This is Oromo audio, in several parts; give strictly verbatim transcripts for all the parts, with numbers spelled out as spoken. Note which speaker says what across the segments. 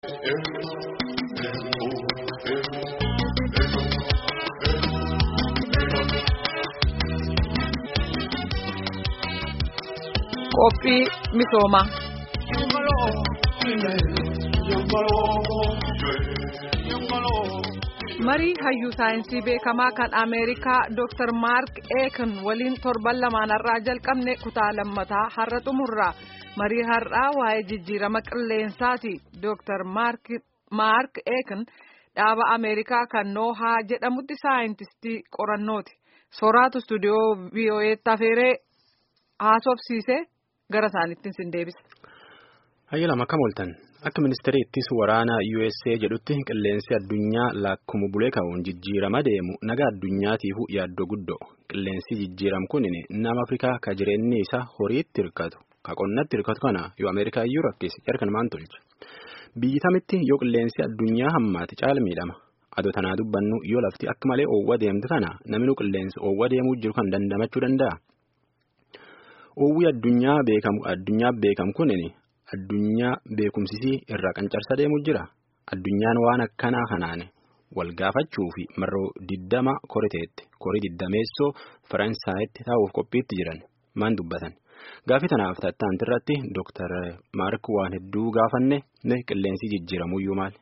Speaker 1: Qophii misoomaa. Marii hayyuu saayinsii beekamaa kan Ameerikaa Doctor Mark Eakin waliin torban lamaanarraa jalqabne kutaa lammataa har'a xumurra. Marii har'aa waa'ee jijjiirama qilleensaati. Doctor Mark Mark Eakin dhaaba Ameerikaa kan noohaa jedhamutti saayintistii qorannooti. Soraatu istuudiyoo V O Eetti afeeree haasofsiisee gara isaaniittiin sin deebisa.
Speaker 2: Hayyala makam ooltan. Akka ministeeriittis waraana U S A jedhutti qilleensi addunyaa lakkuma bulee ka'uun jijjiirama deemu nagaa addunyaatiifuu yaaddoo guddoo. Qilleensi jijjiiramu kun nama Afrikaa ka jireenyi isaa horiitti hirkatu ka qonnatti hirkatu kana yoo Ameerikaa iyyuu rakkise jarkan maan tolche. Biyyi tamitti yoo qilleensi addunyaa hammaate caala miidhama. Adoo tanaa dubbannu yoo lafti akka malee oowwa deemtu kana namni qilleensi oowwa deemuu jiru kan dandamachuu danda'a. Oowwi addunyaa beekamu addunyaa beekamu kunini addunyaa beekumsisii irraa qancarsa deemu jira. Addunyaan waan akkanaa kanaan wal gaafachuu fi marroo diddama koriteetti korii diddameessoo Faransaayatti taa'uuf qophiitti jiran maan dubbatan. Gaafii tanaaf tattaanti irratti Doctor Mark waan hedduu gaafanne qilleensi jijjiiramuyyuu maali?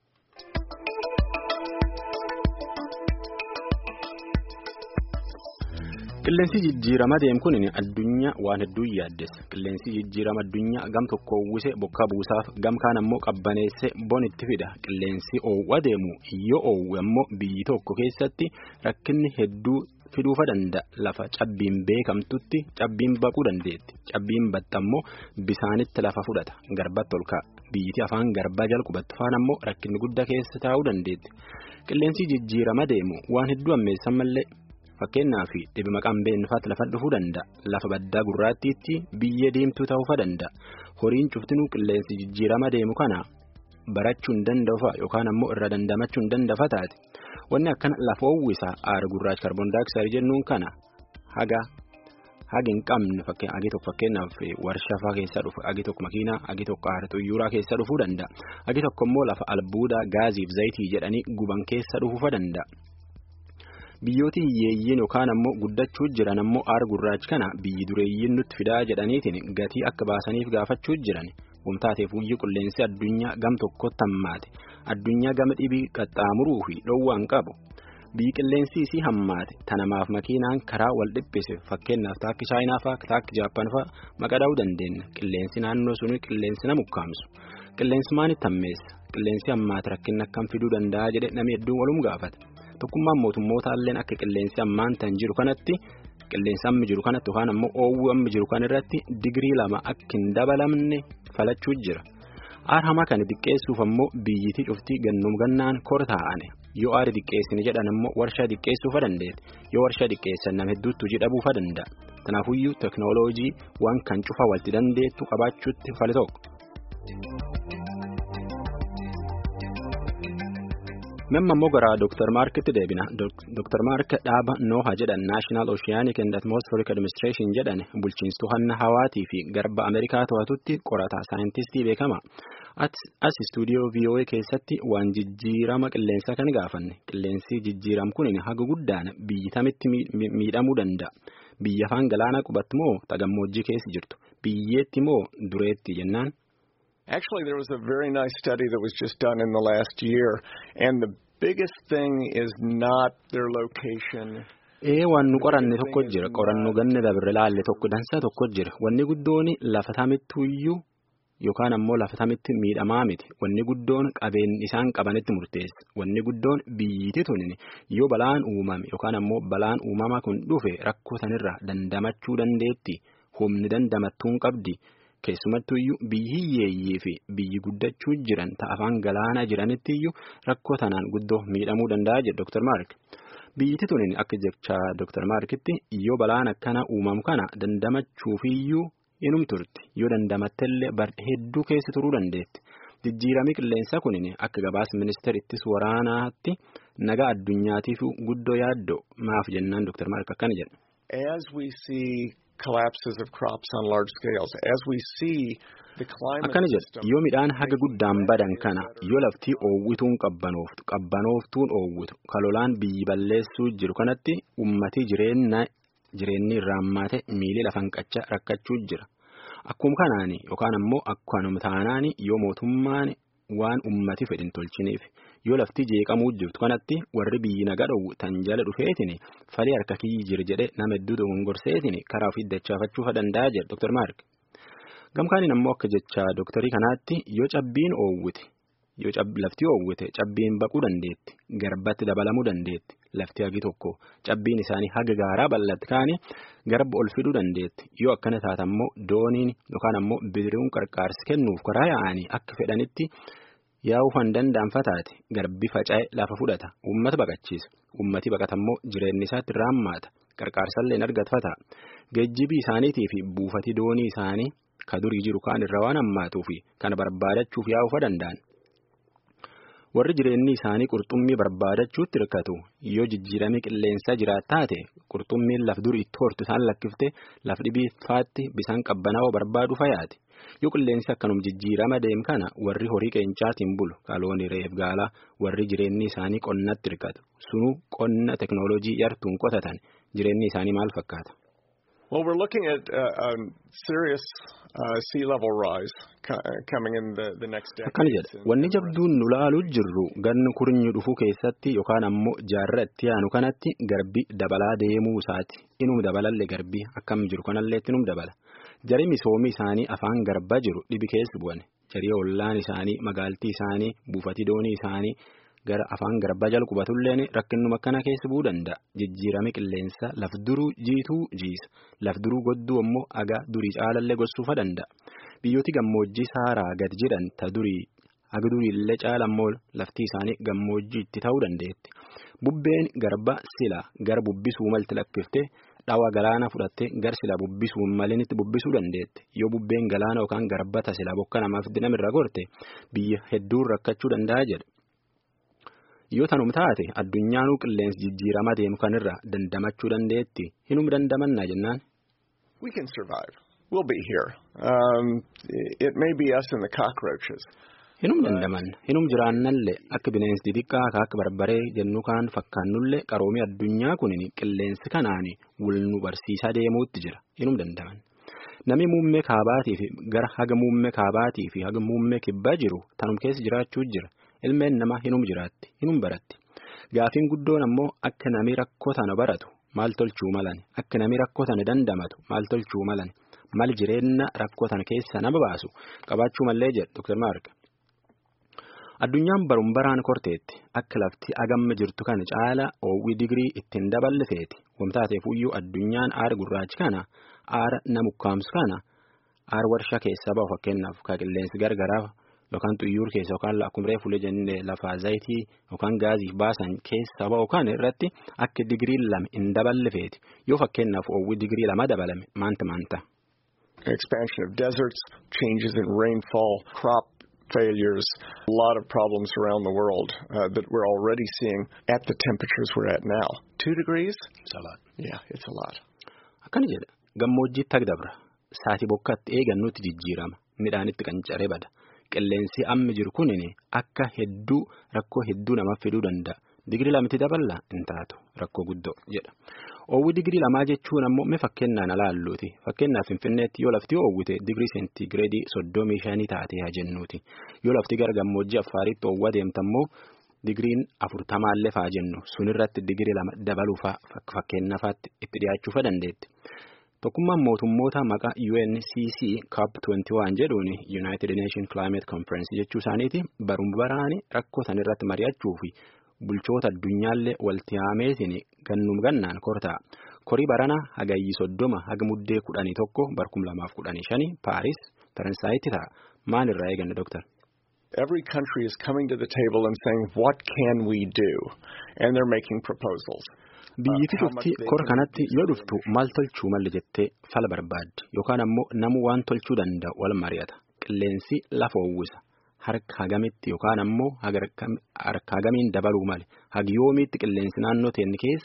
Speaker 2: Qilleensi jijjiirama deemu kun addunyaa waan hedduu yaaddessa. Qilleensi jijjiirama addunyaa gam tokko uwwise bokka buusaaf gam kaan ammoo qabbaneesse bonitti fida. Qilleensi oowwa deemu yoo oowwe ammoo biyyi tokko keessatti rakkinni hedduu fiduufa danda'a. Lafa cabbiin beekamtutti cabbiin baquu dandeetti. Cabbiin batta ammoo bisaanitti lafa fudhata. Garbatti ol ka'a. Biyyiti afaan garbaa jalqabatti faan ammoo rakkinni guddaa keessa taa'uu dandeetti. Qilleensi jijjiirama deemu waan hedduu ammeessan mallee. Fakkeenyaaf dhibi maqaan beeknufaatti lafa dhufuu danda'a. Lafa baddaa gurraattiitti biyya deemtuu ta'uu danda'a. Horiin cuftinuu qilleensi jijjiirama deemu kana barachuu hin danda'ufa yookaan ammoo irra dandamachuu hin danda'afa taate. Wanni akkana lafa uwwisaa aara gurraacha kaarboon daayioksaayidii jennuun kana haga hagi hin qabne agi tokko fakkeenyaaf warshaa fa'aa keessaa dhufu agi tokko makiinaa agi tokko aara xuyyuuraa keessaa dhufuu danda'a. Agi tokko immoo lafa albuudaa gaaziif zayitii jedhanii guban keessa dhufuufa danda'a. Biyyooti hiyyeeyyiin yookaan ammoo guddachuu jiran ammoo aara gurraacha kana biyyi dureeyyiin nutti fidaa jedhaniitiin gatii akka baasaniif gaafachuu jiran. Wamtaateef guyyuu qilleensi addunyaa gam tokkotti hammaate. Addunyaa gama dhibii qaxxaamuruu fi dhoowwaan qabu. Biyyi qilleensi isii hammaate tanamaaf makiinaan karaa wal dhiphise fakkeenyaaf taakki Chaayinaa fa'aa taakki Jaappaan fa'aa maqadhaa'uu dandeenya. Qilleensi naannoo suni qilleensi nama ukkaamsu. Qilleensi maanitti hammeessa? Qilleensi hammaate rakkinni akkam fiduu danda'a jedhee namni hedduun walum gaafata. Tokkummaan mootummootalleen akka qilleensi ammaan tan jiru kanatti qilleensi amma jiru kanatti yookaan ammoo oowwuu amma jiru kan irratti digirii lama akka hin dabalamne falachuu jira. Aara hamaa kana xiqqeessuuf ammoo biyyitii cuftii gannuum gannaan kor taa'ane. Yoo aara xiqqeessine jedhan ammoo warshaa xiqqeessuufa dandeenya. Yoo warshaa xiqqeessan nama hedduutti hojii dhabuufa danda'a. Kanaafuyyuu teknooloojii waan kan cufaa walitti dandeettu qabaachuutti fali tokko. Memma ammoo gara Doctor Markitti deebina. Doctor Mark dhaaba noohaa jedhan National Oceanic and Atmospheric Administration jedhan bulchiinstuu hanna hawaatii fi garba Ameerikaa to'atutti qorataa saayintistii beekama. As istuudiyoo V O A keessatti waan jijjiirama qilleensaa kan gaafanne. Qilleensi jijjiiramu kun haga guddaan biyyi tamitti miidhamuu danda'a. Biyya afaan galaanaa qubatti moo tagammoojjii keessa jirtu? Biyyeetti moo dureetti jennaan?
Speaker 3: Actually, there was a very nice study that was just done in the last year, and the biggest thing is not their location.
Speaker 2: Ee waan nu qoranne tokko jira. Qorannu ganne dabre laalle tokko dansa tokko jira. Wanni guddoon lafa tamittuyyuu yookaan ammoo lafa tamitti miidhamaa miti. Wanni guddoon qabeen isaan qabanitti murteessa. Wanni guddoon biyyiti tunini yoo balaan uumame yookaan ammoo balaan uumamaa kun dhufe rakkoo sanirraa dandamachuu dandeetti. Humni dandamattuun qabdi. Keessumattuu iyyuu biyyi hiyyeeyyii fi biyyi guddachuu jiran ta'afaan galaanaa jiranitti iyyuu rakkoo tanaan guddoo miidhamuu danda'a jedha Doctor Mark. Biyyiti tunin akka jecha Doctor Markitti yoo balaan akkana uumamu kana dandamachuufiyyuu inum turti. Yoo dandamattellee bar hedduu keessa turuu dandeetti. Jijjiiramni qilleensaa kunin akka gabaasa ministeerittis waraanaatti nagaa addunyaatiif guddoo yaaddoo maaf jennaan Doctor Mark akkana jedha.
Speaker 3: As we see collapses of crops on large scales. As we see the climate
Speaker 2: akkana jedha
Speaker 3: system
Speaker 2: yoo midhaan haga guddaan badan kana yoo lafti oowwituun qabbanooft qabbanooftuun oowwitu kalolaan biyyi balleessuu jiru kanatti ummati jireenya jireenyi raammaate miilii lafan qacha rakkachuu jira akkuma kanaani yookaan ammoo akkanuma taanaani yoo mootummaan waan ummati fedhin tolchiniif yoo lafti jeeqamuu jirtu kanatti warri biyyi nagaa dhowwu tan jala dhufeetini falii harka kiyyi jir jedhe nama hedduu dogongorseetini karaa ofii dachaafachuu danda'a jedha Doktor Mark. Gamkaaniin ammoo akka jecha dooktarii kanaatti yoo cabbiin oowwite yoo lafti oowwite cabbiin baquu dandeetti garbatti dabalamuu dandeetti lafti hagi tokko cabbiin isaanii haga gaaraa bal'atti kaani garba ol fiduu dandeetti yoo akkana taate ammoo dooniin yookaan ammoo bidiruun qarqaarsi kennuuf karaa yaa'anii akka fedhanitti yaa'uu kan danda'anfataate garbi faca'e lafa fudhata uummata baqachiisa uummati baqatammoo jireenyi isaatti raammaata qarqaarsallee argatfata geejjibii isaaniitii fi buufati doonii isaanii ka durii jiru kaan irra waan hammaatuu fi kana barbaadachuuf yaa'uu danda'an. Warri jireenyi isaanii qurxummii barbaadachuutti hirkatu yoo jijjiiramee qilleensa jiraat taate qurxummiin laf durii itti hortu isaan lakkifte laf dhibiifaatti bisaan qabbanaa'oo barbaadu fayaati. Yoo qilleensi akkanum jijjiirama deem kana warri horii qeencaatiin bulu kaloonii reef gaalaa warri jireenyi isaanii qonnatti hirkatu sunuu qonna teknooloojii yartuun qotatan jireenyi isaanii maal fakkaata?
Speaker 3: Well, we're looking at uh, a serious uh, sea level rise co coming in the, the next decade.
Speaker 2: Akkana jedha wanni jabduun nu laaluu jirru ganni kurnyu dhufuu keessatti yookaan ammoo jaarra itti aanu kanatti garbi dabalaa deemuu isaati inum dabalalle garbi akkam jiru kanallee inum dabala jari misoomii isaanii afaan garbaa jiru dhibi keessa bu'an jarii ollaan isaanii magaaltii isaanii buufati doonii isaanii gara afaan garbaa jala qubatulleen rakkinnuma akkana keessa bu'uu danda'a jijjiirame qilleensa laf duruu jiituu jiisa laf duruu godduu ammoo aga durii caalallee gossuufa danda'a biyyooti gammoojjii saaraa gad jedhan ta durii aga duriillee caala ammoo lafti isaanii gammoojjii itti ta'uu dandeetti bubbeen garba sila gara bubbisuu malti lakkifte dhawa galaana fudhattee gar sila bubbisuu malinitti bubbisuu dandeetti yoo bubbeen galaana yookaan garbata sila bokka namaaf dinamirra gorte biyya hedduun rakkachuu danda'a jedha. Yoo tanum taate addunyaanuu qilleensi jijjiirama deemu kanirra dandamachuu dandeetti hinum dandamanna jennaan.
Speaker 3: We can survive. We'll be here. Um, it may be us and the cockroaches.
Speaker 2: Hinum dandaman hinum jiraannallee akka bineensi xixiqqaa akka barbaree jennu kaan fakkaannullee qaroomii addunyaa kunin qilleensi kanaani wulnu barsiisaa deemuutti jira hinum dandaman. Nami muummee kaabaatii fi gara haga muummee kaabaatii fi haga muummee kibbaa jiru tanum keessa jiraachuu jira. Ilmeen nama hinum jiraatti hinum baratti gaafiin guddoon ammoo akka nami rakkoo tana baratu maal tolchuu malan akka nami rakkoo tana dandamatu maal tolchuu malan mal jireenya rakkoo tana keessa nama baasu qabaachuu mallee jedha Doktor Mark. Addunyaan barum baraan korteetti akka lafti agamma jirtu kana caala oowwii digirii ittiin daballifeeti wamtaateef uyyuu addunyaan aara gurraachi kana aara namukkaamsu kana aara warshaa keessaa bahu fakkeenyaaf ka qilleensi gargaraaf. Yookaan xuyyuur keessa yookaan akkumree fuula jennee lafaa zayitii yookaan gaazii baasan keessa ba'u kan irratti akka digirii lama hin daballifeeti yoo fakkeenyaaf oowwii digirii lama dabalame maanta maanta.
Speaker 3: Expansion of deserts, changes in rainfall, crop failures, a lot of problems around the world uh, that we're already seeing at the temperatures we're at now. Two degrees?
Speaker 2: It's a lot.
Speaker 3: Yeah, it's a lot.
Speaker 2: Akkana jedha gammoojjii tagdabra saati bokkatti eegannuutti jijjiirama midhaanitti qancaree bada. Qilleensi amma jiru kunini akka hedduu rakkoo hedduu namaaf fiduu danda'a. Digirii lamatti daballa hin taatu rakkoo guddoo jedha. Oowwii digirii lamaa jechuun ammoo mee fakkeenyaan alaalluuti. Fakkeenyaaf Finfinneetti yoo lafti oowwite digirii seentigireedii soddomii shanii taatee haa jennuuti. Yoo lafti gara gammoojjii Affaaritti oowwa deemtammoo digiriin afurtamaallee faa jennu sunirratti digirii lama dabaluufaa fakkeenyafaatti itti dhiyaachuufa dandeetti. Tokkummaan mootummoota maqaa U N C C COP twenty-one jedhuun United Nations Climate Conference jechuu isaaniiti barum baraani rakkoo san irratti mari'achuu fi bulchoota addunyaallee walitti haameetiin gannum gannaan kortaa korii barana hagayyi soddoma haga muddee kudhanii tokko barkum lamaaf kudhanii shanii Paaris Faransaayitti ta'a maal irraa eeganna Doktor?
Speaker 3: Every country is coming to the table and saying what can we do and they're making proposals.
Speaker 2: Biyyiti dhufti kora kanatti yoo dhuftu maal tolchuu malli jettee fala barbaaddi yookaan ammoo namu waan tolchuu danda'u wal mari'ata qilleensi lafa uwwisa harka hagamitti yookaan ammoo harka hagamiin dabaluu mali hagi yoomiitti qilleensi naannoo teenni keessa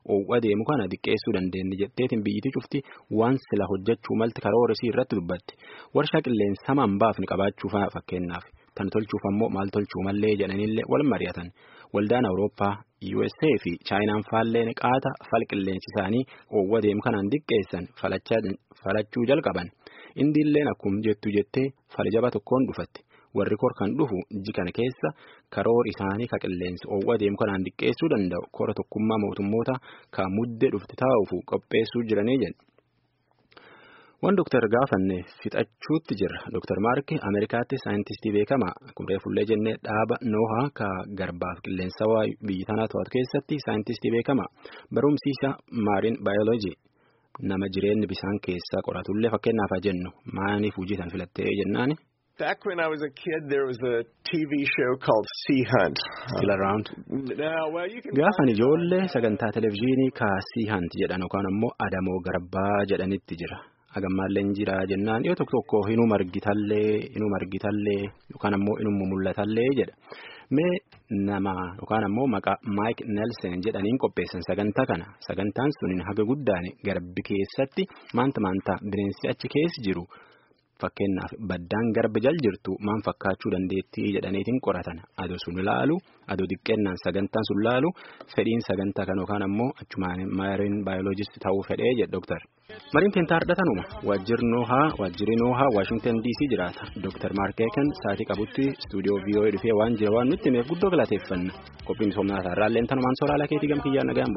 Speaker 2: oowwa deemu kana diqqeessuu dandeenye jetteetiin biyyittii cufti waan sila hojjechuu malti karooresii irratti dubbatti. Warshaa qilleensa hamaan baafni qabaachuu fakkeenyaaf tan tolchuuf ammoo maal tolchuu mallee jedhanillee wal mari'atan. Waldaan Awurooppaa, U S A fi Chaayinaan faalleen qaata fal qilleensi isaanii oowwa deemu kanaan diqqeessan falachuu jalqaban. Indiilleen akkuma jettu jettee falijaba tokkoon dhufatti. Warri kor kan dhufu iji kana keessa karoor isaanii ka qilleensi oowwa deemu kanaan diqqeessuu danda'u kora tokkummaa mootummoota ka muddee dhufti taa'uuf qopheessuu jiranii jedhu. Waan Dooktar gaafanne fixachuutti jira. Dooktar Maark Ameerikaatti saayintistii beekamaa kumree fullee jennee dhaaba noohaa ka garbaaf qilleensa biyyi tanaa to'atu keessatti saayintistii beekamaa barumsiisa maariin baayoloojii nama jireenyi bisaan keessaa qoratullee fakkeenyaaf haa jennu maaniif hojii tan filattee jennaani.
Speaker 3: Back when I was a kid, there was a T V show called Sea Hunt.
Speaker 2: Still around.
Speaker 3: Now, well, you can.
Speaker 2: Gaafan ijoollee sagantaa televezyiinii ka Sea Hunt jedhan yookaan ammoo Adamoo Garbaa jedhanitti jira. Agammaallee jira jennaan yoo tokko tokko hinuu margitallee hinuu margitallee yookaan ammoo hinuu mul'atallee jedha. Mee nama yookaan ammoo maqaa Mike Nelson jedhaniin qopheessan sagantaa kana. Sagantaan suniin haga guddaan garbi keessatti maanta maanta bineensi achi keessa jiru. Fakkeenyaaf baddaan garba jal jirtu maan fakkaachuu dandeettii jedhaniitiin qoratan adoo sun ilaalu adoo diqqeennaan sagantaan sun ilaalu fedhiin sagantaa kan yookaan ammoo achumaan maariin baayoloojist ta'uu fedhee jedhe Dooktar. Mariin Peentaa Ardhatanuma waajjirri noohaa waajjirri noohaa Waashingtan D C jiraata. Dooktar Maark Eeken sa'aatii qabutti istuudiyoo V O A dhufee waan jira waan nutti himeef guddoo galateeffanna. Qophiin misoomnaa irraallee tanumaan sooraalaa keetii gam kiyyaan nagaan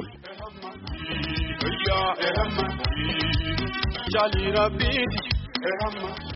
Speaker 2: bulle.